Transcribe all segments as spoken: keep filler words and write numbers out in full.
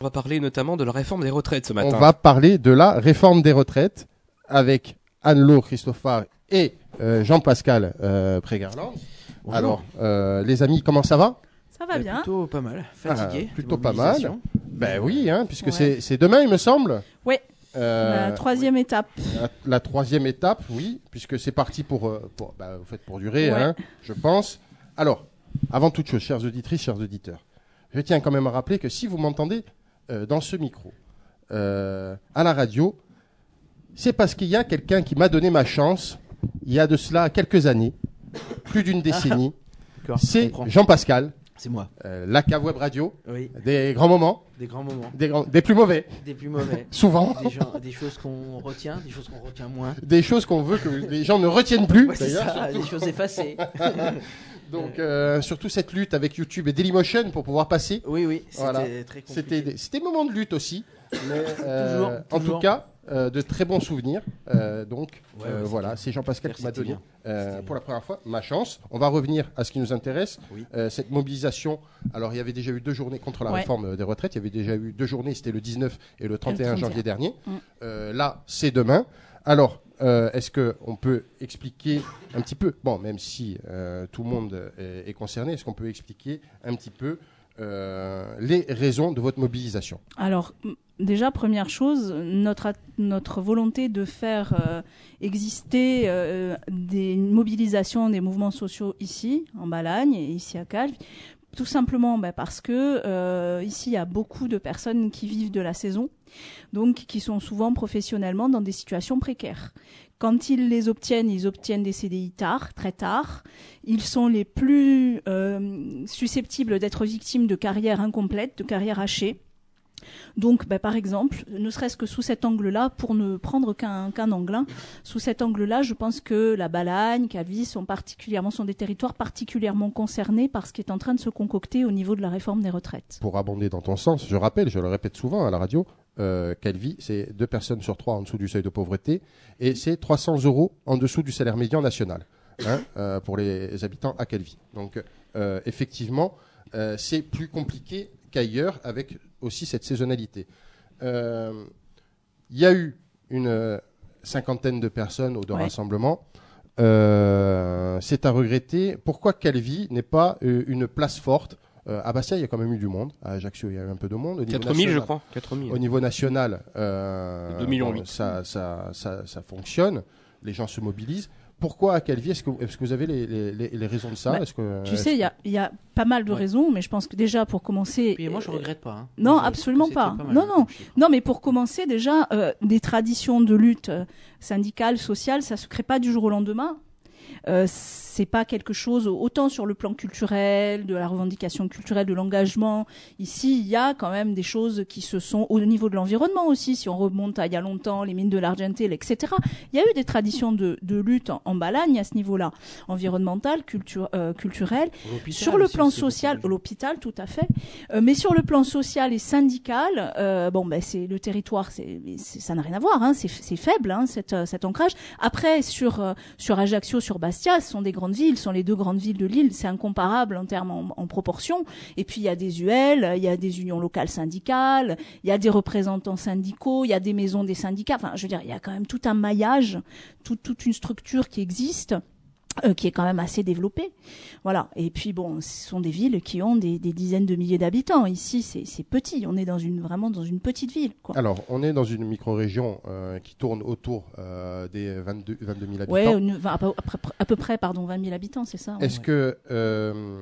va parler notamment de la réforme des retraites ce matin. On va parler de la réforme des retraites avec Anne-Laure Christophard et euh, Jean-Pascal euh, Prégarland. Alors, euh, les amis, comment ça va? Ça va bien. Plutôt pas mal. Fatigué. Ah, plutôt pas mal. Ben oui, hein, puisque ouais. c'est, c'est demain, il me semble. Oui. Euh, la troisième oui. étape. La, la troisième étape, oui, puisque c'est parti pour, pour, bah, vous faites pour durer, ouais. hein, je pense. Alors, avant toute chose, chères auditrices, chers auditeurs, je tiens quand même à rappeler que si vous m'entendez euh, dans ce micro, euh, à la radio, c'est parce qu'il y a quelqu'un qui m'a donné ma chance, il y a de cela quelques années, plus d'une décennie. C'est Jean-Pascal. C'est moi. Euh, la Cave Web Radio. Oui. Des grands moments. Des grands moments. Des, grands, des plus mauvais. Des plus mauvais. Souvent. Des, gens, des choses qu'on retient, des choses qu'on retient moins. Des choses qu'on veut que les gens ne retiennent plus. Ouais, c'est ça, des choses effacées. Donc, euh, surtout cette lutte avec YouTube et Dailymotion pour pouvoir passer. Oui, oui, c'était voilà. très compliqué. C'était des, c'était des moments de lutte aussi. Mais, euh, toujours, en toujours. tout cas, euh, de très bons souvenirs. Euh, donc, ouais, euh, ouais, voilà, c'est Jean-Pascal qui m'a donné euh, pour bien. la première fois ma chance. On va revenir à ce qui nous intéresse. Oui. Euh, cette mobilisation. Alors, il y avait déjà eu deux journées contre la ouais. réforme des retraites. Il y avait déjà eu deux journées. C'était le dix-neuf et le trente et un janvier dernier. Mmh. Euh, là, c'est demain. Alors, euh, est-ce qu'on peut expliquer un petit peu, bon, même si euh, tout le monde est, est concerné, est-ce qu'on peut expliquer un petit peu euh, les raisons de votre mobilisation? Alors, déjà, première chose, notre, notre volonté de faire euh, exister euh, des mobilisations des mouvements sociaux ici, en Balagne et ici à Calvi, tout simplement bah, parce que euh, ici, il y a beaucoup de personnes qui vivent de la saison, donc qui sont souvent professionnellement dans des situations précaires. Quand ils les obtiennent, ils obtiennent des C D I tard, très tard. Ils sont les plus euh, susceptibles d'être victimes de carrières incomplètes, de carrières hachées. Donc, bah, par exemple, ne serait-ce que sous cet angle-là, pour ne prendre qu'un, qu'un angle, hein, sous cet angle-là, je pense que la Balagne, Calvi sont particulièrement, sont des territoires particulièrement concernés par ce qui est en train de se concocter au niveau de la réforme des retraites. Pour abonder dans ton sens, je rappelle, je le répète souvent à la radio, euh, Calvi, c'est deux personnes sur trois en dessous du seuil de pauvreté et c'est trois cents euros en dessous du salaire médian national hein, euh, pour les habitants à Calvi. Donc, euh, effectivement, euh, c'est plus compliqué qu'ailleurs avec aussi cette saisonnalité. Il euh, y a eu une euh, cinquantaine de personnes au de ouais. rassemblement. Euh, c'est à regretter. Pourquoi Calvi n'est pas euh, une place forte? euh, À Bastia, il y a quand même eu du monde. À Ajaccio, il y a eu un peu de monde. quatre mille, je crois. quatre mille. Au niveau national, euh, deux millions bon, ça, ça, ça, ça fonctionne. Les gens se mobilisent. Pourquoi à Calvi? Est-ce que, est-ce que vous avez les, les, les raisons de ça? bah, est-ce que, Tu sais, il y a, y a pas mal de ouais. raisons, mais je pense que déjà, pour commencer... Et moi, je ne regrette pas. Hein. Non, je absolument pas. pas non, non. non, mais pour commencer, déjà, euh, des traditions de lutte euh, syndicale, sociale, ça ne se crée pas du jour au lendemain. Euh, c'est pas quelque chose autant sur le plan culturel, de la revendication culturelle, de l'engagement. Ici, il y a quand même des choses qui se sont au niveau de l'environnement aussi. Si on remonte à il y a longtemps, les mines de l'Argentel, et cetera. Il y a eu des traditions de, de lutte en, en Balagne à ce niveau-là, environnemental, culture, euh, culturel. Sur le aussi, plan social, l'hôpital, tout à fait. Euh, mais sur le plan social et syndical, euh, bon, ben c'est le territoire, c'est, c'est ça n'a rien à voir. Hein, c'est, c'est faible, hein, cet, cet ancrage. Après, sur euh, sur Ajaccio, sur Bastia, ce sont des grandes villes, ce sont les deux grandes villes de l'île, c'est incomparable en termes en, en proportion. Et puis il y a des U L, il y a des unions locales syndicales, il y a des représentants syndicaux, il y a des maisons des syndicats. Enfin, je veux dire, il y a quand même tout un maillage, tout, toute une structure qui existe. Euh, qui est quand même assez développée. Voilà. Et puis bon, ce sont des villes qui ont des, des dizaines de milliers d'habitants. Ici, c'est, c'est petit. On est dans une, vraiment dans une petite ville, quoi. Alors, on est dans une micro-région euh, qui tourne autour euh, des vingt-deux mille habitants. Ouais, une, à, peu, à peu près, pardon, vingt mille habitants, c'est ça. Est-ce ouais. que euh,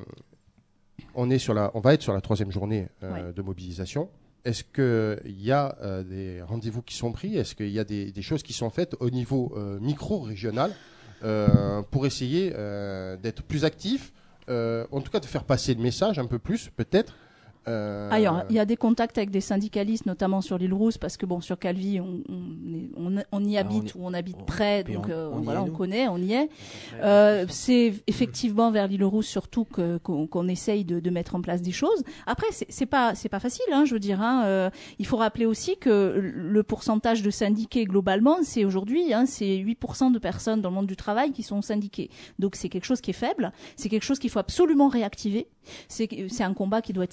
on est sur la, on va être sur la troisième journée euh, ouais. de mobilisation. Est-ce qu'il y a euh, des rendez-vous qui sont pris? Est-ce qu'il y a des, des choses qui sont faites au niveau euh, micro-régional Euh, pour essayer euh, d'être plus actif, euh, en tout cas de faire passer le message un peu plus, peut-être. Euh... Alors, il y a des contacts avec des syndicalistes, notamment sur l'île Rousse, parce que bon, sur Calvi, on, on, on, on y habite ah, on y, ou on habite on, près, donc on, euh, on voilà, on connaît, on y est. Euh, c'est effectivement vers l'île Rousse surtout que, qu'on, qu'on essaye de, de mettre en place des choses. Après, c'est, c'est pas, c'est pas facile, hein, je veux dire. Hein, euh, il faut rappeler aussi que le pourcentage de syndiqués globalement, c'est aujourd'hui, hein, c'est huit pour cent de personnes dans le monde du travail qui sont syndiquées. Donc c'est quelque chose qui est faible, c'est quelque chose qu'il faut absolument réactiver. C'est, c'est un combat qui doit être central.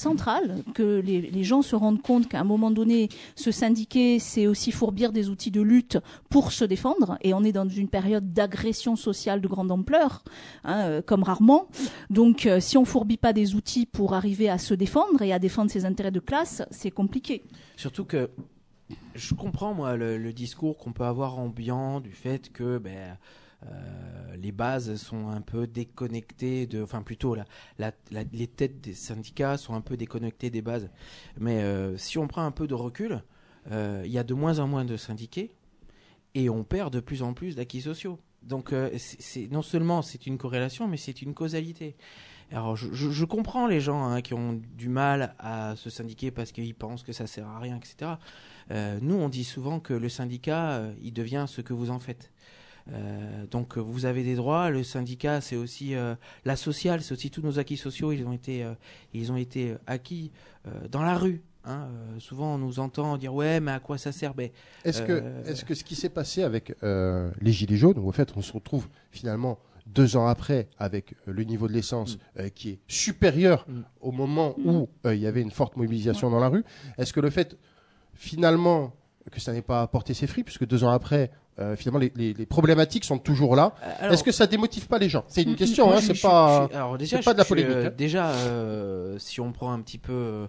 social, que les, les gens se rendent compte qu'à un moment donné, se syndiquer, c'est aussi fourbir des outils de lutte pour se défendre, et on est dans une période d'agression sociale de grande ampleur, hein, euh, comme rarement. Donc, euh, si on fourbit pas des outils pour arriver à se défendre et à défendre ses intérêts de classe, c'est compliqué. Surtout que je comprends, moi, le, le discours qu'on peut avoir ambiant du fait que ben, euh, les bases sont un peu déconnectées, de, enfin plutôt la, la, la, les têtes des syndicats sont un peu déconnectées des bases. Mais euh, si on prend un peu de recul, euh, il y a de moins en moins de syndiqués et on perd de plus en plus d'acquis sociaux. Donc euh, c'est, c'est, non seulement c'est une corrélation, mais c'est une causalité. Alors je, je, je comprends les gens hein, qui ont du mal à se syndiquer parce qu'ils pensent que ça sert à rien, et cetera. Euh, nous, on dit souvent que le syndicat, euh, il devient ce que vous en faites. Euh, donc vous avez des droits. Le syndicat, c'est aussi euh, la sociale, c'est aussi tous nos acquis sociaux. Ils ont été, euh, ils ont été acquis euh, dans la rue. Hein. Euh, souvent, on nous entend dire ouais, mais à quoi ça sert? Ben, Est-ce euh, que, est-ce que ce qui s'est passé avec euh, les Gilets jaunes, où en fait on se retrouve finalement deux ans après avec euh, le niveau de l'essence mm. euh, qui est supérieur mm. au moment mm. où euh, il y avait une forte mobilisation ouais. dans la rue, est-ce que le fait finalement que ça n'ait pas apporté ses fruits, puisque deux ans après, euh, finalement les, les, les problématiques sont toujours là, alors, est-ce que ça démotive pas les gens? C'est une question, moi, hein, je, c'est je, pas, je, alors déjà, c'est pas de la polémique. Je, euh, hein. Déjà, euh, si on prend un petit peu euh,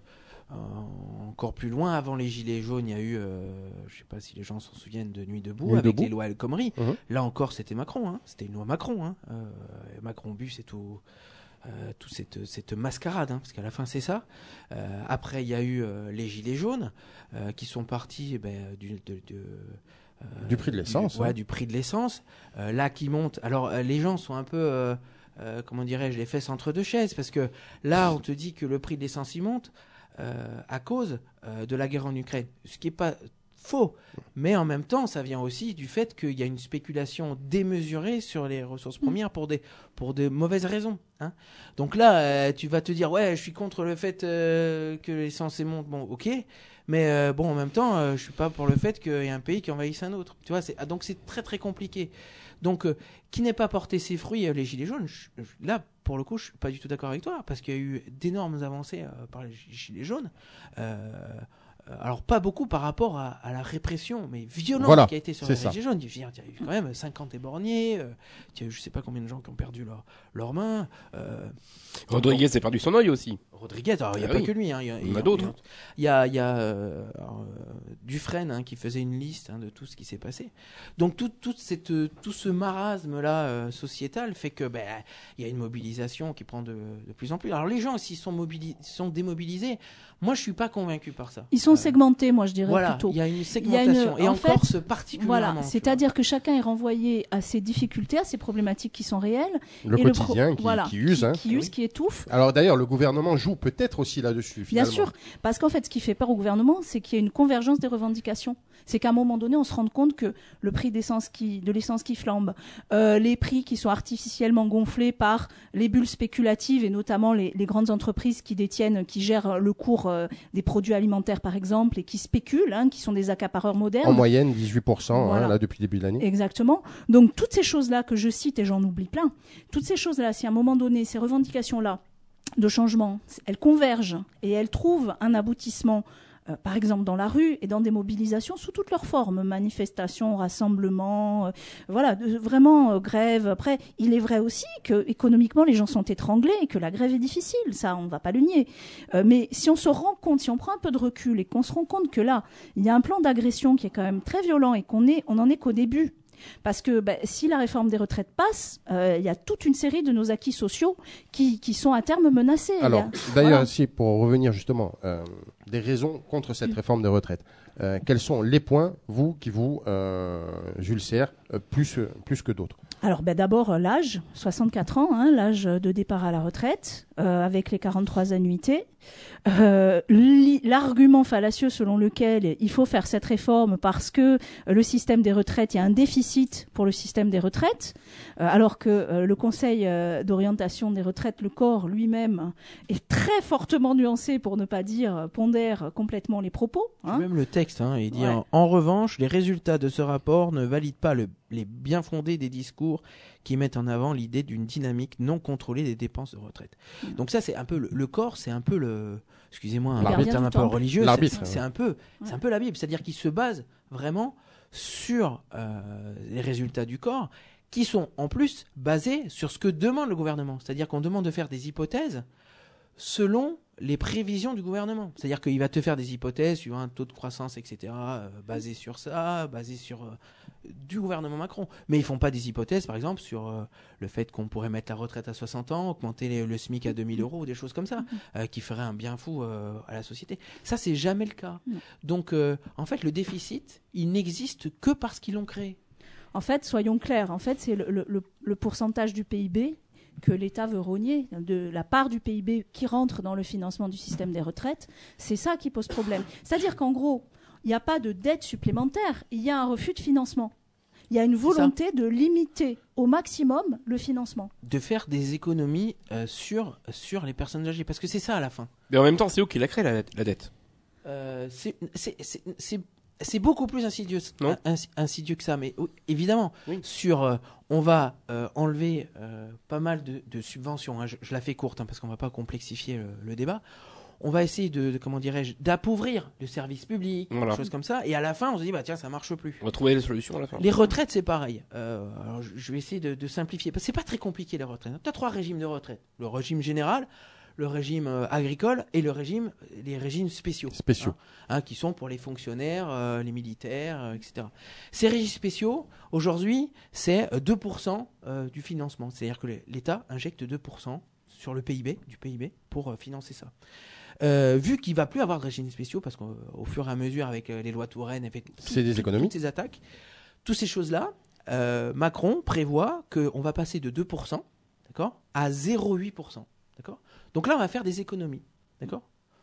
encore plus loin, avant les Gilets jaunes, il y a eu, euh, je sais pas si les gens s'en souviennent, de Nuit debout, Nuit avec debout. les lois El Khomri. Mmh. Là encore, c'était Macron, hein, c'était une loi Macron. Hein. Euh, Macron bus et tout. Euh, toute cette, cette mascarade, hein, parce qu'à la fin c'est ça. Euh, après il y a eu euh, les Gilets jaunes euh, qui sont partis eh ben, du, de, de, euh, du prix de l'essence. Du, ouais, hein. du prix de l'essence. Euh, là qui monte. Alors euh, les gens sont un peu, euh, euh, comment dirais-je, les fesses entre deux chaises, parce que là on te dit que le prix de l'essence il monte euh, à cause euh, de la guerre en Ukraine, ce qui est pas faux, mais en même temps, ça vient aussi du fait qu'il y a une spéculation démesurée sur les ressources premières pour des, pour de mauvaises raisons. Hein. Donc là, euh, tu vas te dire, ouais, je suis contre le fait euh, que l'essence monte, bon, ok, mais euh, bon, en même temps, euh, je suis pas pour le fait qu'il y ait un pays qui envahisse un autre. Tu vois, c'est, ah, donc c'est très très compliqué. Donc, euh, qui n'ait pas porté ses fruits, euh, les Gilets jaunes, je, je, là, pour le coup, je suis pas du tout d'accord avec toi, parce qu'il y a eu d'énormes avancées euh, par les Gilets jaunes. Euh, Alors, pas beaucoup par rapport à, à la répression, mais violente voilà, qui a été sur les Gilets jaunes. Il y a eu quand même cinquante éborgnés, euh, il y a eu je sais pas combien de gens qui ont perdu leur, leurs mains. Euh, Rodriguez a perdu son œil aussi. Rodriguez, alors il n'y a ah pas oui. que lui. Hein, il y a, il y en a d'autres. Il y a, il y a euh, alors, euh, Dufresne hein, qui faisait une liste hein, de tout ce qui s'est passé. Donc, tout, toute cette, tout ce marasme-là euh, sociétal fait que ben, il y a une mobilisation qui prend de, de plus en plus. Alors, les gens, s'ils sont, mobilis- sont démobilisés, moi, je ne suis pas convaincu par ça. Ils sont segmentés, moi, je dirais voilà, plutôt. Il y a une segmentation. Il y a une, et en encore, fait, ce particulièrement. Voilà, c'est-à-dire que chacun est renvoyé à ses difficultés, à ses problématiques qui sont réelles. Le et quotidien le pro- qui, voilà, qui use. Qui, hein. qui use, qui étouffe. Alors d'ailleurs, le gouvernement joue peut-être aussi là-dessus, finalement. Bien sûr, parce qu'en fait, ce qui fait peur au gouvernement, c'est qu'il y a une convergence des revendications. C'est qu'à un moment donné, on se rende compte que le prix d'essence qui, de l'essence qui flambe, euh, les prix qui sont artificiellement gonflés par les bulles spéculatives et notamment les, les grandes entreprises qui détiennent, qui gèrent le cours euh, des produits alimentaires, par exemple, et qui spéculent, hein, qui sont des accapareurs modernes. En moyenne, dix-huit pour cent voilà. hein, là, depuis le début de l'année. Exactement. Donc, toutes ces choses-là que je cite, et j'en oublie plein, toutes ces choses-là, si à un moment donné, ces revendications-là de changement, elles convergent et elles trouvent un aboutissement, euh, par exemple dans la rue et dans des mobilisations sous toutes leurs formes, manifestations, rassemblements, euh, voilà, de, vraiment euh, grève. Après, il est vrai aussi que économiquement les gens sont étranglés et que la grève est difficile, ça on ne va pas le nier. Euh, mais si on se rend compte, si on prend un peu de recul et qu'on se rend compte que là, il y a un plan d'agression qui est quand même très violent et qu'on est, on en est qu'au début. Parce que bah, si la réforme des retraites passe, il euh, y a toute une série de nos acquis sociaux qui, qui sont à terme menacés. Alors, a... d'ailleurs, voilà. si pour revenir justement euh, des raisons contre cette réforme des retraites, euh, quels sont les points, vous, qui vous, euh, Jules Serre, euh, plus, plus que d'autres? Alors ben d'abord l'âge, soixante-quatre ans, hein, l'âge de départ à la retraite, euh, avec les quarante-trois annuités. Euh, l'argument fallacieux selon lequel il faut faire cette réforme parce que le système des retraites, il y a un déficit pour le système des retraites, euh, alors que euh, le Conseil euh, d'orientation des retraites, le corps lui-même, est très fortement nuancé, pour ne pas dire pondère complètement les propos. Hein. Même le texte, hein, il dit ouais. en, en revanche, les résultats de ce rapport ne valident pas le les bien fondés des discours qui mettent en avant l'idée d'une dynamique non contrôlée des dépenses de retraite. Mmh. Donc ça, c'est un peu le, le corps, c'est un peu le, excusez-moi, un terme un peu religieux, l'arbitre, c'est, c'est un peu, ouais. c'est un peu la Bible, c'est-à-dire qu'il se base vraiment sur euh, les résultats du corps, qui sont en plus basés sur ce que demande le gouvernement. C'est-à-dire qu'on demande de faire des hypothèses selon les prévisions du gouvernement. C'est-à-dire qu'il va te faire des hypothèses sur un taux de croissance, et cetera, euh, basé sur ça, basé sur euh, du gouvernement Macron. Mais ils ne font pas des hypothèses, par exemple, sur euh, le fait qu'on pourrait mettre la retraite à soixante ans, augmenter les, le SMIC à deux mille euros, ou des choses comme ça, euh, qui feraient un bien fou euh, à la société. Ça, c'est jamais le cas. Donc, euh, en fait, le déficit, il n'existe que parce qu'ils l'ont créé. En fait, soyons clairs, en fait, c'est le, le, le pourcentage du P I B que l'État veut rogner, de la part du P I B qui rentre dans le financement du système des retraites, c'est ça qui pose problème. C'est-à-dire qu'en gros, il n'y a pas de dette supplémentaire, il y a un refus de financement. Il y a une volonté de limiter au maximum le financement. De faire des économies euh, sur, sur les personnes âgées, parce que c'est ça à la fin. Mais en même temps, c'est eux qui l'a créé, la, la dette. Euh, c'est, c'est, c'est, c'est, c'est beaucoup plus insidieux, non insidieux que ça, mais oui, évidemment, oui. sur, euh, on va euh, enlever euh, pas mal de, de subventions, hein, je, je la fais courte hein, parce qu'on ne va pas complexifier le, le débat. On va essayer de, de comment dirais-je, d'appauvrir le service public, voilà. Des choses comme ça, et à la fin, on se dit, bah tiens, ça marche plus. On va trouver les solutions à la fin. Les retraites, c'est pareil. Euh, alors, je, je vais essayer de, de simplifier, parce que c'est pas très compliqué les retraites. Tu as trois régimes de retraite. Le régime général, le régime euh, agricole et le régime, les régimes spéciaux. Spéciaux. Hein, hein, qui sont pour les fonctionnaires, euh, les militaires, euh, et cetera. Ces régimes spéciaux, aujourd'hui, c'est deux pour cent euh, du financement. C'est-à-dire que l'État injecte deux pour cent sur le P I B, du P I B, pour euh, financer ça. Euh, vu qu'il ne va plus avoir de régimes spéciaux, parce qu'au fur et à mesure, avec euh, les lois Touraine, avec tout, c'est des tout, économies. toutes ces attaques, toutes ces choses-là, euh, Macron prévoit qu'on va passer de deux pour cent, d'accord, à zéro virgule huit pour cent. D'accord ? Donc là, on va faire des économies, d'accord ?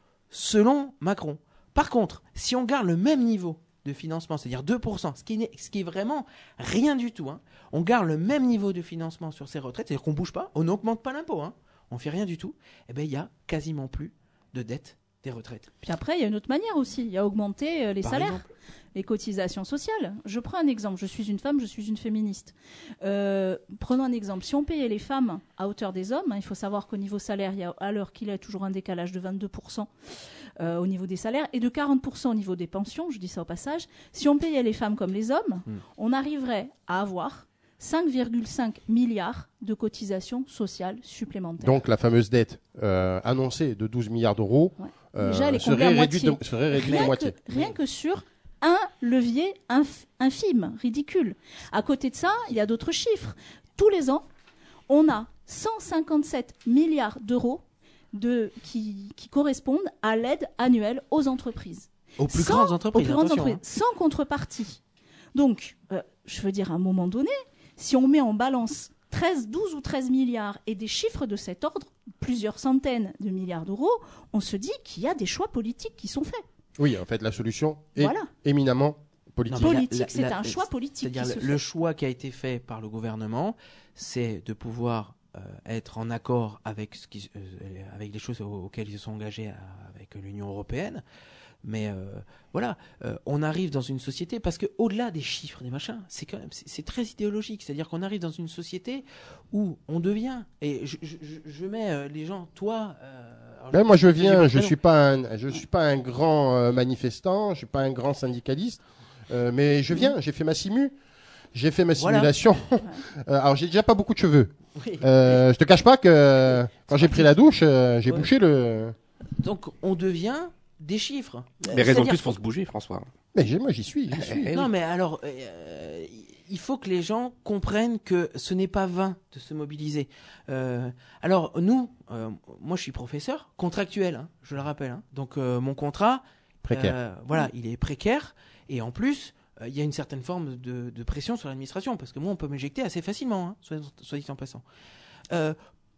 Selon Macron. Par contre, si on garde le même niveau de financement, c'est-à-dire deux pour cent, ce qui est, ce qui est vraiment rien du tout, hein, on garde le même niveau de financement sur ces retraites, c'est-à-dire qu'on ne bouge pas, on n'augmente pas l'impôt, hein, on ne fait rien du tout, eh bien, il n'y a quasiment plus de dette des retraites. Puis après, il y a une autre manière aussi, il y a augmenter euh, les Par salaires. exemple. Les cotisations sociales. Je prends un exemple. Je suis une femme, je suis une féministe. Euh, prenons un exemple. Si on payait les femmes à hauteur des hommes, hein, il faut savoir qu'au niveau salaire, il y a à l'heure qu'il y a toujours un décalage de vingt-deux pour cent euh, au niveau des salaires et de quarante pour cent au niveau des pensions. Je dis ça au passage. Si on payait les femmes comme les hommes, mmh. on arriverait à avoir cinq virgule cinq milliards de cotisations sociales supplémentaires. Donc la fameuse dette euh, annoncée de douze milliards d'euros ouais. euh, Déjà, elle est serait réduite de, serait réduite rien de moitié. Que, rien que sur un levier inf- infime, ridicule. À côté de ça, il y a d'autres chiffres. Tous les ans, on a cent cinquante-sept milliards d'euros de, qui, qui correspondent à l'aide annuelle aux entreprises. Aux plus sans, grandes entreprises, aux plus grandes entreprises hein. Sans contrepartie. Donc, euh, je veux dire, à un moment donné, si on met en balance treize, douze ou treize milliards et des chiffres de cet ordre, plusieurs centaines de milliards d'euros, on se dit qu'il y a des choix politiques qui sont faits. Oui, en fait, la solution est voilà. éminemment politique. Non, politique, la, la, c'est la, un choix politique. C'est-à-dire qui le, se le fait. choix qui a été fait par le gouvernement, c'est de pouvoir euh, être en accord avec, ce qui, euh, avec les choses auxquelles ils se sont engagés à, avec l'Union européenne. Mais euh, voilà, euh, on arrive dans une société, parce qu'au-delà des chiffres, des machins, c'est quand même, c'est, c'est très idéologique. C'est-à-dire qu'on arrive dans une société où on devient, et je, je, je mets euh, les gens, toi... Euh, ben moi je viens, je suis pas un, je suis pas un grand euh, manifestant, je suis pas un grand syndicaliste, euh, mais je viens, j'ai fait ma simu, j'ai fait ma simulation. Voilà. euh, alors j'ai déjà pas beaucoup de cheveux. Oui. Euh, je te cache pas que quand j'ai pris la douche, euh, j'ai ouais. bouché le. Donc on devient des chiffres. Mais raison de plus pour se bouger, François. Mais j'ai, moi j'y suis, j'y suis. Non mais alors. Euh, il faut que les gens comprennent que ce n'est pas vain de se mobiliser. Euh, alors nous, euh, moi je suis professeur contractuel, hein, je le rappelle. Hein. Donc euh, mon contrat, précaire. Euh, voilà, il est précaire et en plus euh, il y a une certaine forme de, de pression sur l'administration parce que moi on peut m'éjecter assez facilement, hein, soit, soit dit en passant. Euh,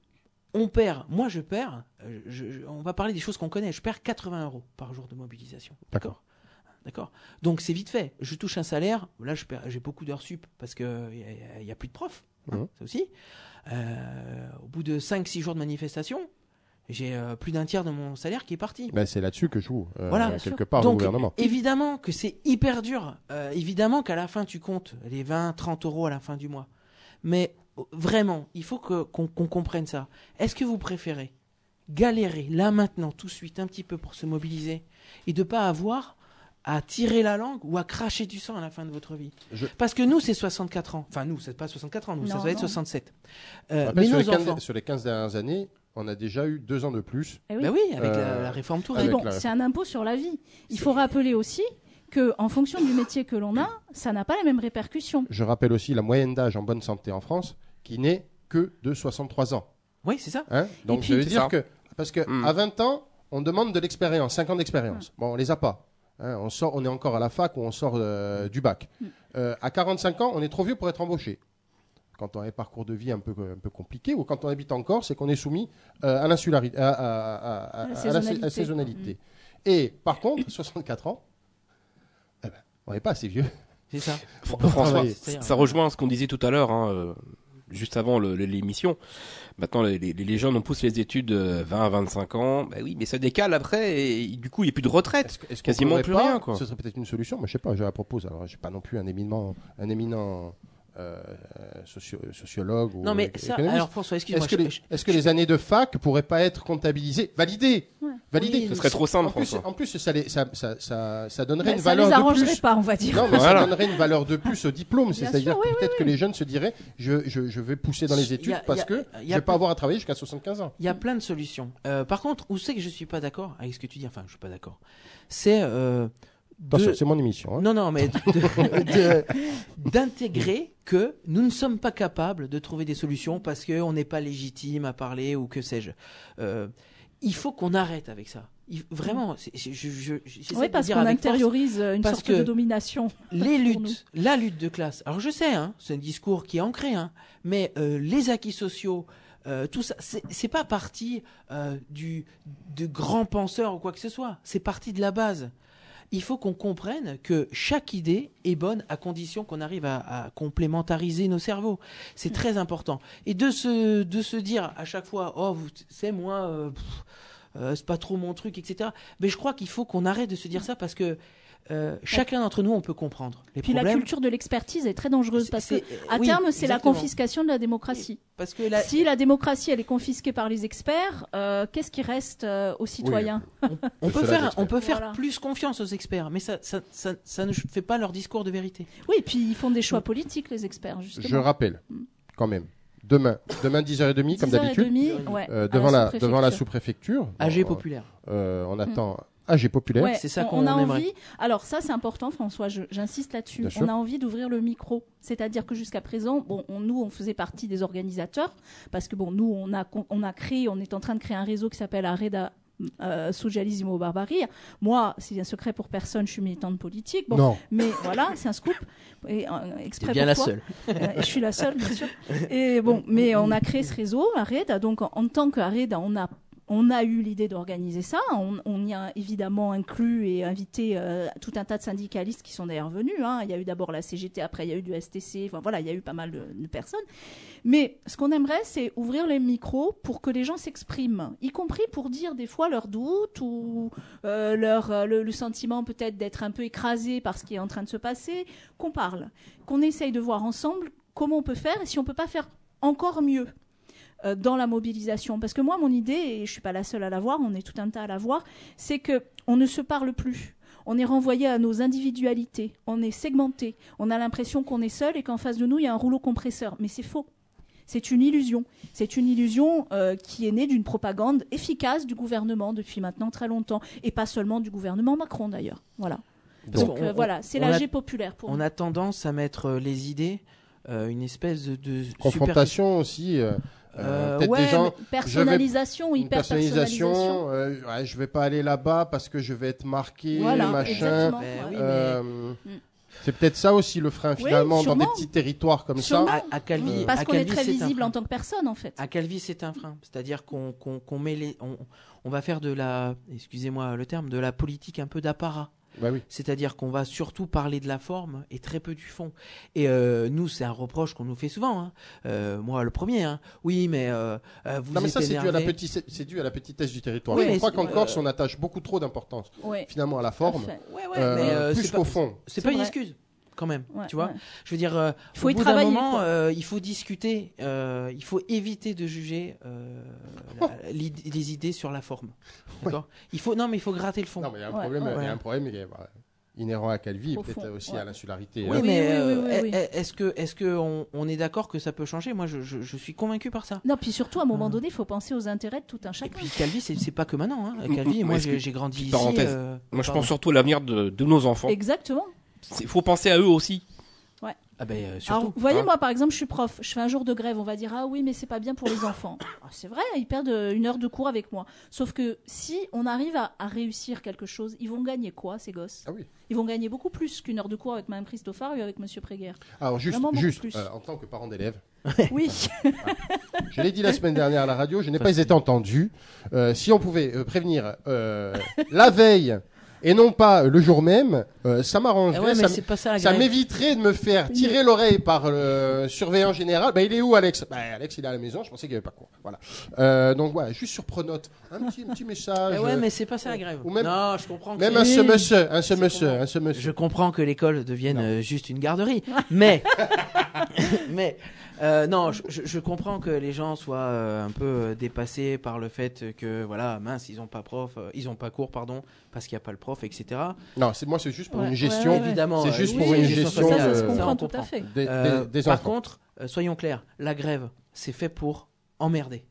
on perd, moi je perds. Je, je, on va parler des choses qu'on connaît. Je perds quatre-vingts euros par jour de mobilisation. D'accord. D'accord. Donc c'est vite fait. Je touche un salaire. Là, je perds, j'ai beaucoup d'heures sup parce que il y, y, y a plus de profs. Hein, mmh. Ça aussi. Euh, au bout de cinq six jours de manifestation, J'ai euh, plus d'un tiers de mon salaire qui est parti. Ben, c'est là-dessus que joue euh, Voilà, quelque sûr. part Donc, le gouvernement. évidemment que c'est hyper dur. Euh, évidemment qu'à la fin, tu comptes les vingt, trente euros à la fin du mois. Mais euh, vraiment, il faut que, qu'on, qu'on comprenne ça. Est-ce que vous préférez galérer là, maintenant, tout de suite, un petit peu pour se mobiliser et de ne pas avoir à tirer la langue ou à cracher du sang à la fin de votre vie? Je- Parce que nous, c'est soixante-quatre ans. Enfin, nous, c'est pas soixante-quatre ans, nous, ça Non, va être non. soixante-sept. Je Euh, rappelle, mais sur, nos les quinze, enfants... sur les quinze dernières années, on a déjà eu deux ans de plus. Eh oui. Ben oui, avec Euh, la, la réforme Mais Touraine. avec bon, la- c'est un impôt sur la vie. Il faut rappeler aussi que, en fonction du métier que l'on a, ça n'a pas les mêmes répercussions. Je rappelle aussi la moyenne d'âge en bonne santé en France qui n'est que de soixante-trois ans. Oui, c'est ça. Hein Donc puis- ça veut C'est dire ça. que parce que Mm. à vingt ans, on demande de l'expérience, cinq ans d'expérience. Bon, on les a pas. Hein, on sort, on est encore à la fac ou on sort euh, du bac. Euh, à quarante-cinq ans, on est trop vieux pour être embauché. Quand on a un parcours de vie un peu un peu compliqué ou quand on habite en Corse, c'est qu'on est soumis euh, à l'insularité, à, à- à- à- À la à la sa- saisonnalité. à la saisonnalité. Et par contre, soixante-quatre ans, eh ben, on n'est pas assez vieux. C'est ça. Fr- peut François, travailler. ça ça rejoint ce qu'on disait tout à l'heure, hein, euh, juste avant le- le- l'émission. Maintenant, les, les, les jeunes, on pousse les études euh, vingt à vingt-cinq ans. Bah oui, mais ça décale après et du coup, il n'y a plus de retraite. Est-ce que- est-ce qu'on Quasiment pourrait plus pas- rien, quoi. Ce serait peut-être une solution, mais je sais pas, je la propose. Alors, je suis pas non plus un éminent, un éminent euh, socio- sociologue ou Non, mais ça, économiste. alors François, excuse-moi. Est-ce que, je- les, je- est-ce que les années de fac pourraient pas être comptabilisées, validées, Ouais. validées Oui, Ce serait trop simple, En plus, François. en plus, ça, les- ça, ça, ça, ça donnerait Ben, une ça valeur les de arrangerait plus. pas, on va dire. Non, mais Voilà. ça donnerait une valeur de plus au diplôme. Bien C'est-à-dire sûr, que oui, peut-être que les jeunes se diraient, je, je, je vais pousser dans les Il y a- études il y parce a- que il y je a vais pas plus- avoir à travailler jusqu'à soixante-quinze ans. Il y a plein de solutions. Euh, par contre, où c'est que je suis pas d'accord avec ce que tu dis? Enfin, je suis pas d'accord. C'est euh, de- Attention, c'est mon émission. Hein. non, non, mais de- de- d'intégrer que nous ne sommes pas capables de trouver des solutions parce qu'on n'est pas légitime à parler ou que sais-je. Euh, il faut qu'on arrête avec ça. Il- vraiment, c'est- je, je, je- j'essaie Oui, de parce dire qu'on avec force, intériorise une parce sorte que de domination. les pour luttes, la lutte de classe. Alors je sais, hein, c'est un discours qui est ancré, hein, mais euh, les acquis sociaux, euh, tout ça, c'est c'est pas parti euh, du de grands penseurs ou quoi que ce soit. C'est parti de la base. Il faut qu'on comprenne que chaque idée est bonne à condition qu'on arrive à, à complémentariser nos cerveaux. C'est très important. Et de se de se dire à chaque fois, oh, vous, c'est moi. Euh, pff, euh, c'est pas trop mon truc, et cetera. Mais je crois qu'il faut qu'on arrête de se dire ça parce que euh, chacun d'entre nous, on peut comprendre les Puis la problèmes. culture de l'expertise est très dangereuse C'est- parce que, c'est- à oui, terme, c'est la exactement. confiscation de la démocratie. Parce que la- Si la démocratie elle est confisquée par les experts, euh, qu'est-ce qui reste euh, aux citoyens? on peut Cela faire, d'experts. on peut faire Voilà. plus confiance aux experts, mais ça, ça, ça, ça ne fait pas leur discours de vérité. Oui, puis ils font des choix politiques, les experts, justement. Je rappelle, quand même, demain, demain dix heures trente, comme d'habitude, dix heures trente, ouais, euh, à devant, la, sous-préfecture. devant la sous-préfecture. A G Bon, populaire. euh, on attend A G populaire. Ouais, C'est ça on- qu'on on a aimerait. envie. Alors ça, c'est important, François. je- J'insiste là-dessus. Bien sûr. On a envie d'ouvrir le micro, c'est-à-dire que jusqu'à présent, bon, on- nous, on faisait partie des organisateurs parce que bon, nous, on a, con- on a créé, on est en train de créer un réseau qui s'appelle Arreda euh, Socialismo Barbarie. Moi, c'est un secret pour personne. Je suis militante politique. Bon, Non. mais voilà, c'est un scoop. Et, euh, C'est exprès bien la pour toi. seule. Euh, je suis la seule, bien sûr. Et bon, mais on a créé ce réseau, Arreda. Donc, en, en tant qu'Arreda, on a, on a eu l'idée d'organiser ça. On, on y a évidemment inclus et invité euh, tout un tas de syndicalistes qui sont d'ailleurs venus. Hein. Il y a eu d'abord la C G T, après il y a eu du S T C. Enfin, voilà, il y a eu pas mal de, de personnes. Mais ce qu'on aimerait, c'est ouvrir les micros pour que les gens s'expriment, y compris pour dire des fois leurs doutes ou euh, leur, euh, le, le sentiment peut-être d'être un peu écrasé par ce qui est en train de se passer, qu'on parle, qu'on essaye de voir ensemble comment on peut faire et si on peut pas faire encore mieux euh, dans la mobilisation. Parce que moi, mon idée, et je suis pas la seule à l'avoir, on est tout un tas à l'avoir, c'est que on ne se parle plus. On est renvoyé à nos individualités, on est segmenté, on a l'impression qu'on est seul et qu'en face de nous, il y a un rouleau compresseur. Mais c'est faux. C'est une illusion. C'est une illusion euh, qui est née d'une propagande efficace du gouvernement depuis maintenant très longtemps. Et pas seulement du gouvernement Macron, d'ailleurs. Voilà. Parce Donc qu'on- euh, voilà, c'est on la a- G populaire pour On nous. a tendance à mettre euh, les idées, euh, une espèce de, de Confrontation aussi. euh, euh, Euh, Peut-être ouais, des gens. Mais personnalisation ou Une hyper-personnalisation. personnalisation. Euh, ouais, je vais pas aller là-bas parce que je vais être marqué, Voilà, machin. exactement. Ben ouais. oui, Euh, Mm. C'est peut-être ça aussi le frein Oui, finalement dans sûrement. des petits territoires comme Sûrement. ça. À, à Calvi, Parce à qu'on est Calvi, très c'est un visible frein. en tant que personne, en fait. À Calvi, c'est un frein. C'est-à-dire qu'on qu'on qu'on met les, on, on va faire de la, excusez-moi le terme, de la politique un peu d'apparat. Bah oui. C'est-à-dire qu'on va surtout parler de la forme et très peu du fond. Et euh, nous, c'est un reproche qu'on nous fait souvent. Hein. Euh, moi, le premier. Hein. Oui, mais euh, euh, vous Non, mais êtes ça, c'est dû, à la énervé. petite, c'est dû à la petitesse du territoire. Oui, Je mais crois c'est- qu'en euh, Corse, on attache beaucoup trop d'importance, Ouais. finalement, à la forme, Parfait. Ouais, ouais, euh, mais euh, plus c'est qu'au pas, fond. c'est C'est pas une vrai. excuse. Quand même, Ouais, tu vois. ouais. Je veux dire, euh, Faut au y bout d'un travailler, moment, quoi. euh, il faut discuter. euh, il faut éviter de juger euh, la- l'id- les idées sur la forme. D'accord. Il faut non, mais il faut gratter le fond. Non, mais il y a un Ouais, problème, ouais. il y a un problème qui est, bah, inhérent à Calvi et Au peut-être fond, aussi ouais. à l'insularité. Oui, hein. mais oui, oui, euh, oui, oui, oui. est- est-ce que est-ce que on, on est d'accord que ça peut changer? Moi, je, je, je suis convaincu par ça. Non, puis surtout, à un moment Ah. donné, il faut penser aux intérêts de tout un Et chacun. puis Calvi, c'est c'est pas que maintenant. Hein. Mm, Calvi, mm, moi, est-ce j'ai que- j'ai grandi ici. parenthèse. euh, Moi, je pardon. pense surtout à l'avenir de, de nos enfants. Exactement. Il faut penser à eux aussi. Ah ben euh, Alors, surtout. vous voyez, hein. moi, par exemple, je suis prof. Je fais un jour de grève. On va dire, ah oui, mais c'est pas bien pour les enfants. Ah, c'est vrai, ils perdent euh, une heure de cours avec moi. Sauf que si on arrive à, à réussir quelque chose, ils vont gagner quoi, ces gosses? Ah oui. Ils vont gagner beaucoup plus qu'une heure de cours avec Mme Christophare et avec Monsieur Préguerre. Alors, juste, Vraiment beaucoup juste plus. euh, en tant que parent d'élève, Oui. je l'ai dit la semaine dernière à la radio, je n'ai pas été entendu. Euh, si on pouvait euh, prévenir euh, la veille et non pas euh, le jour même, euh, ça m'arrangerait. Ah ouais, mais ça m- c'est pas ça la Ça grève. m'éviterait de me faire tirer l'oreille par le surveillant général. Bah, il est où, Alex? Bah, Alex, il est à la maison. Je pensais qu'il n'y avait pas cours. Voilà. Euh, donc, voilà, juste sur Pronote. Un petit, un petit message. Eh ouais, euh, mais c'est pas ça la grève. ou même- non, je comprends. Que Même c'est- un Oui. semestre, un C'est semestre, comment un semestre. Je comprends que l'école devienne Non. euh, juste une garderie, mais mais euh, non, je, je- je comprends que les gens soient euh, un peu euh, dépassés par le fait que voilà, mince, ils ont pas prof, euh, ils ont pas cours, pardon, parce qu'il y a pas le prof, et cetera. Non, c'est moi, c'est juste pour Ouais, une ouais, gestion ouais, ouais. Évidemment, c'est euh, juste oui, pour une gestion gestion, Ça, sociale, ça se euh, comprend on tout à comprend. fait. des, Euh, des- des par enfants. contre, euh, soyons clairs, la grève, c'est fait pour emmerder.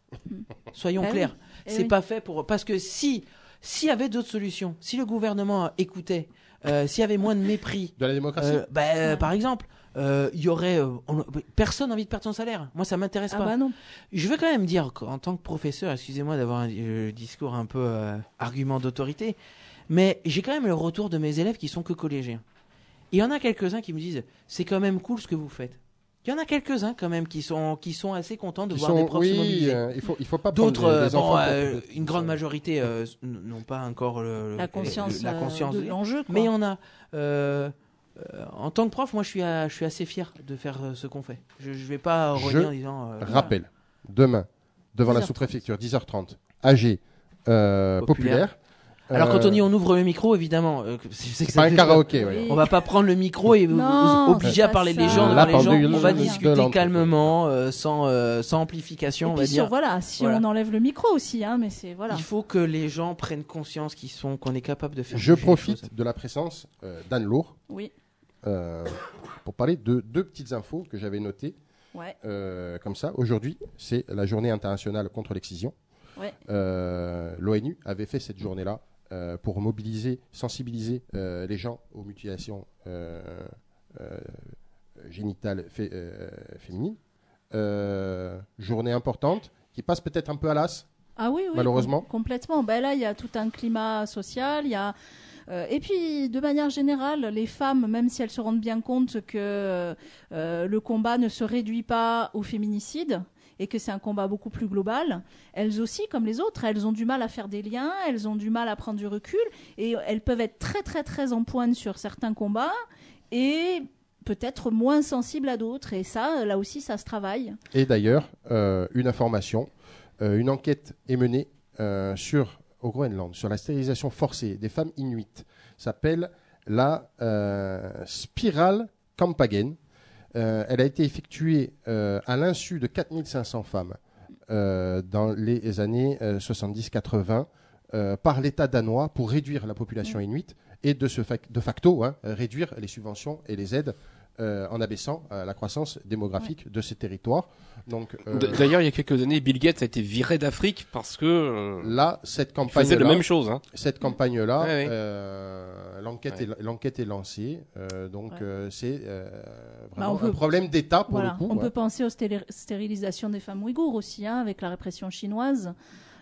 Soyons Eh oui. clairs, Eh c'est oui. pas fait pour parce que si s'il y avait d'autres solutions, si le gouvernement écoutait, euh, s'il y avait moins de mépris. De la démocratie. Euh, bah, euh, Ouais. Par exemple, euh, il y aurait euh, on- personne n'a envie de perdre son salaire. Moi, ça m'intéresse Ah pas. bah non. Je veux quand même dire qu'en tant que professeur, excusez-moi d'avoir un euh, discours un peu euh, argument d'autorité, mais j'ai quand même le retour de mes élèves qui sont que collégiens. Il y en a quelques-uns qui me disent c'est quand même cool ce que vous faites. Il y en a quelques-uns quand même qui sont qui sont assez contents de Qui voir sont- des profs se oui, mobiliser. euh, il faut, il faut pas prendre D'autres, les, euh, les bon, enfants. euh, pour- une grande majorité euh, n- n'ont pas encore le, La le- conscience, le- la euh, conscience de de- l'enjeu. quoi. mais il y en a. Euh, euh, en tant que prof, moi, je suis, à- je suis assez fier de faire euh, ce qu'on fait. Je ne vais pas Je renier en disant. euh, Rappel, demain, devant la dix heures trente. sous-préfecture, dix heures trente, A G euh, Populaire. populaire. Alors, quand Euh, on dit on ouvre le micro, évidemment, euh, que- je sais que c'est ça pas un fait karaoké, Oui. ouais. On va pas prendre le micro et vous- Non, vous obliger c'est à pas parler ça. des gens Là, devant les gens. pendule On va de discuter l'entreprise. calmement, euh, sans, euh, sans amplification, Et on puis va sur, dire. voilà, si Voilà. on enlève le micro aussi, hein, mais c'est voilà. Il faut que les gens prennent conscience qu'ils sont, qu'on est capable de faire. Je bouger les choses. profite de la présence euh, d'Anne Lourd Oui, euh, pour parler de deux petites infos que j'avais notées ouais. euh, comme ça. Aujourd'hui, c'est la journée internationale contre l'excision. Ouais. Euh, L'ONU avait fait cette journée-là euh, pour mobiliser, sensibiliser euh, les gens aux mutilations euh, euh, génitales fé- euh, féminines. Euh, journée importante qui passe peut-être un peu à l'as. Ah oui, oui, Malheureusement. com- complètement. Ben là, il y a tout un climat social. Il y a euh, et puis, de manière générale, les femmes, même si elles se rendent bien compte que euh, le combat ne se réduit pas au féminicide et que c'est un combat beaucoup plus global, elles aussi, comme les autres, elles ont du mal à faire des liens, elles ont du mal à prendre du recul et elles peuvent être très, très, très en pointe sur certains combats et peut-être moins sensibles à d'autres. Et ça, là aussi, ça se travaille. Et d'ailleurs, euh, une information, euh, une enquête est menée euh, sur, au Groenland sur la stérilisation forcée des femmes inuites. Ça s'appelle la euh, Spiral Campagen. Euh, elle a été effectuée euh, à l'insu de quatre mille cinq cents femmes euh, dans les années euh, soixante-dix quatre-vingts euh, par l'État danois pour réduire la population inuite et de, ce fac- de facto hein, réduire les subventions et les aides euh, en abaissant euh, la croissance démographique de ces territoires. Donc, euh, D- D'ailleurs, il y a quelques années, Bill Gates a été viré d'Afrique parce que euh, là, cette il campagne faisait la même chose. Hein. cette campagne-là, Ouais, ouais. euh, l'enquête Ouais. est, l'enquête est lancée. euh, donc, Ouais. euh, c'est euh, Bah, vraiment on peut- un problème d'État pour Voilà. le coup. On hein. peut penser aux stéri- stérilisations des femmes ouïghours aussi, hein, avec la répression chinoise.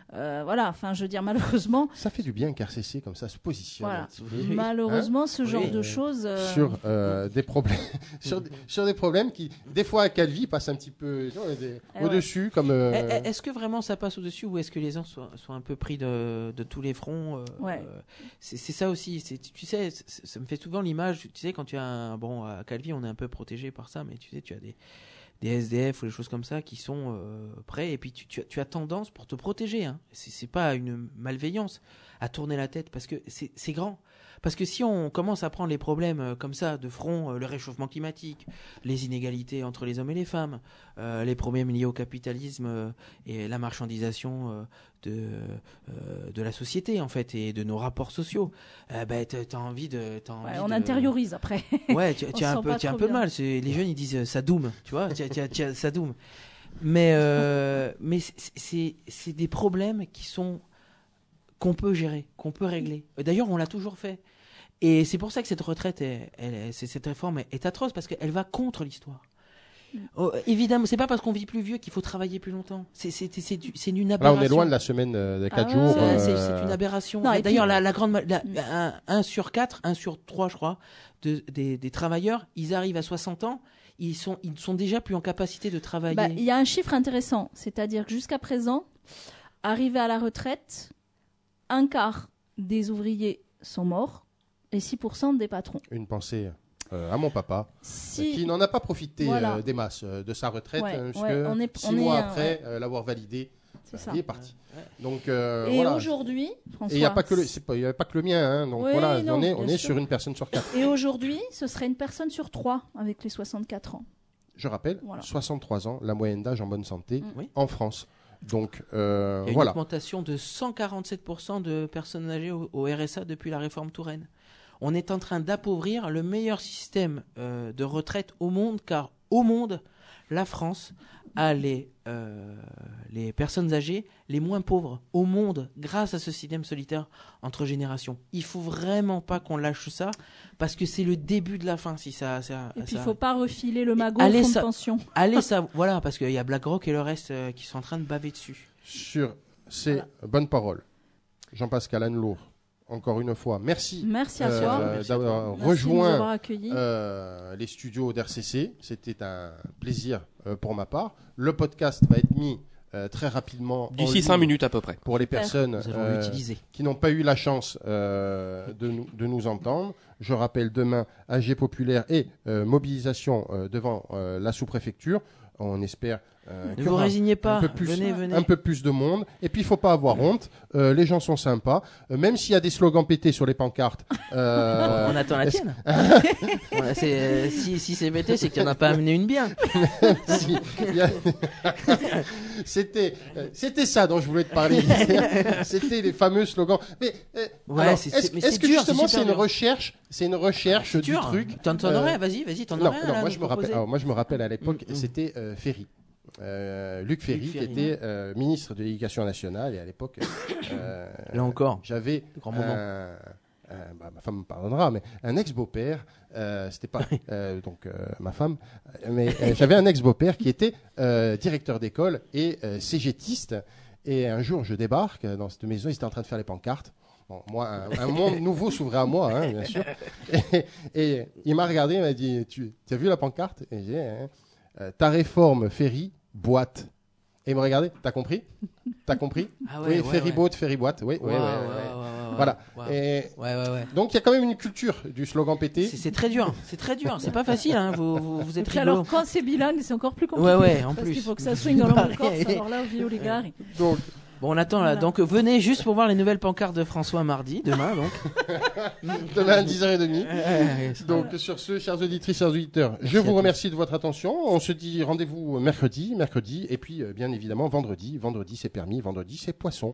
Euh, voilà, enfin, je veux dire, malheureusement, Ça fait du bien qu'R C C comme ça se positionne Voilà. un petit peu Oui. malheureusement, ce genre Oui. de choses. euh, sur euh, des problèmes, sur, des- sur des problèmes qui, des fois, à Calvi, passent un petit peu tu vois, des- Eh au-dessus, comme. euh, Eh, eh, Est-ce que vraiment ça passe au-dessus ou est-ce que les gens sont, sont un peu pris de, de tous les fronts euh, Ouais. euh, c'est c'est ça aussi. c'est- Tu sais, c'est- ça me fait souvent l'image. Tu sais, quand tu as un. Bon, à Calvi, on est un peu protégé par ça, mais tu sais, tu as des, des S D F ou des choses comme ça qui sont euh, prêts et puis tu, tu, as, tu as tendance pour te protéger. Hein, c'est c'est pas une malveillance à tourner la tête parce que c'est c'est grand. Parce que si on commence à prendre les problèmes euh, comme ça de front, euh, le réchauffement climatique, les inégalités entre les hommes et les femmes, euh, les problèmes liés au capitalisme euh, et la marchandisation euh, de, euh, de la société en fait et de nos rapports sociaux, euh, bah, t'as t'as envie de... t'as envie ouais, on de- intériorise après. Ouais, tu, On tu as se un sent peu, pas tu as un trop peu bien. mal. C'est- Les jeunes ils disent euh, Sadoum, tu vois, tu as- tu as- tu as Sadoum. Mais, euh, mais c'est- c'est c'est des problèmes qui sont qu'on peut gérer, qu'on peut régler. D'ailleurs, on l'a toujours fait. Et c'est pour ça que cette retraite, est, elle, est- c'est- cette réforme est, est atroce parce qu'elle va contre l'histoire. Oh, évidemment, c'est pas parce qu'on vit plus vieux qu'il faut travailler plus longtemps. C'est c'est c'est du- c'est une Là, aberration. on est loin de la semaine euh, des quatre Ah jours. ouais, C'est- euh, C'est c'est une aberration. Non, et D'ailleurs, puis- la, la grande, ma- la- un, un sur quatre, un sur trois, je crois, de, des, des travailleurs, ils arrivent à soixante ans, ils sont, ils sont déjà plus en capacité de travailler. Bah, il y a un chiffre intéressant, c'est-à-dire que jusqu'à présent, arrivé à la retraite, un quart des ouvriers sont morts et six pour cent des patrons. Une pensée euh, à mon papa, Si... qui n'en a pas profité Voilà. euh, des masses euh, de sa retraite, Ouais, euh, parce ouais, que on est- six on est, mois euh, après euh, l'avoir validé, C'est ça. il est parti. Ouais. Donc euh, Et voilà. aujourd'hui, Et François, il n'y a pas que le, c'est pas, il y a pas que le mien, hein, donc Oui, voilà, non, on est, bien on est sûr. sur une personne sur quatre. et aujourd'hui, ce serait une personne sur trois avec les soixante-quatre ans. Je rappelle, Voilà. soixante-trois ans, la moyenne d'âge en bonne santé Mm. Oui. en France. Donc euh, Il y a une voilà. augmentation de cent quarante-sept pour cent de personnes âgées au, au R S A depuis la réforme Touraine. On est en train d'appauvrir le meilleur système euh, de retraite au monde, car au monde, la France a les, euh, les personnes âgées les moins pauvres au monde grâce à ce système solitaire entre générations. Il faut vraiment pas qu'on lâche ça parce que c'est le début de la fin si ça. ça Et puis, il ça- ne faut pas refiler le magot Allez, au fonds ça- de pension. Allez ça, voilà, parce qu'il y a BlackRock et le reste euh, qui sont en train de baver dessus. Sur ces bonnes paroles, Jean-Pascal Annelour, encore une fois, merci Merci à euh, toi. Merci à toi. d'avoir Merci de nous rejoint avoir accueillis. euh, les studios d'R C C. C'était un plaisir euh, pour ma part. Le podcast va être mis euh, très rapidement en D'ici ligne cinq minutes à peu près. pour les personnes Nous allons euh, l'utiliser. qui n'ont pas eu la chance euh, de, nous, de nous entendre. Je rappelle demain A G populaire et euh, mobilisation euh, devant euh, la sous-préfecture. On espère euh, Ne qu'il y vous aura résignez pas. un peu plus, venez, venez. un peu plus de monde. Et puis il faut pas avoir honte. Euh, les gens sont sympas. Euh, même s'il y a des slogans pétés sur les pancartes. euh, On attend la est-ce- tienne. Ouais, c'est- si si c'est pété, c'est que tu n'en as pas amené une bien. si, il y a- c'était, euh, c'était ça dont je voulais te parler. C'était les fameux slogans. Mais, euh, Ouais, alors, c'est- est-ce, c'est- mais est-ce c'est que dur, justement c'est c'est super une dur. recherche, c'est une recherche du Dur. truc. T'en t'en Euh, aurais, vas-y, vas-y, t'en Non, aurais. non, là, moi à je nous me rappelle. proposer. alors, moi je me rappelle à l'époque, Mm, mm. c'était euh, Ferry. Euh, Luc Ferry, Luc Ferry, qui était euh, ministre de l'Éducation nationale, et à l'époque, euh, Là encore. j'avais De grands moments. un, un- bah, ma femme me pardonnera, mais un ex-beau-père, euh, c'était pas euh, donc euh, ma femme, euh, mais euh, j'avais un ex-beau-père qui était euh, directeur d'école et euh, cégétiste. Et un jour, je débarque dans cette maison, ils étaient en train de faire les pancartes. Bon, moi, un, un monde nouveau s'ouvrait à moi, hein, bien sûr. Et, et il m'a regardé, il m'a dit, tu as vu la pancarte? Et j'ai dit, hein, euh, ta réforme Ferry boîte. Et il me regardait, t'as compris? T'as compris? Ah Oui, ouais, Ferry ouais. boat, Ferry boîte. Oui, oui, Ouais, oui. ouais, oui, ouais, oui. ouais, ouais, Voilà. ouais. Et Ouais, ouais, ouais. donc il y a quand même une culture du slogan pété. C'est c'est très dur, c'est très dur, c'est pas facile, hein. vous, vous, vous Et êtes puis rigolo. alors, quand c'est bilingue, c'est encore plus compliqué. Ouais, ouais, en parce plus. qu'il faut que ça swing dans le Pareil. corps, alors là, au vieux les gars. Donc, Bon, on attend là, Voilà. donc venez juste pour voir les nouvelles pancartes de François mardi, demain donc. demain à dix heures trente. Ouais, Donc sur ce, chers auditrices, chers auditeurs, je à vous tous. remercie de votre attention. On se dit rendez-vous mercredi, mercredi, et puis euh, bien évidemment vendredi. Vendredi c'est permis, vendredi c'est poisson.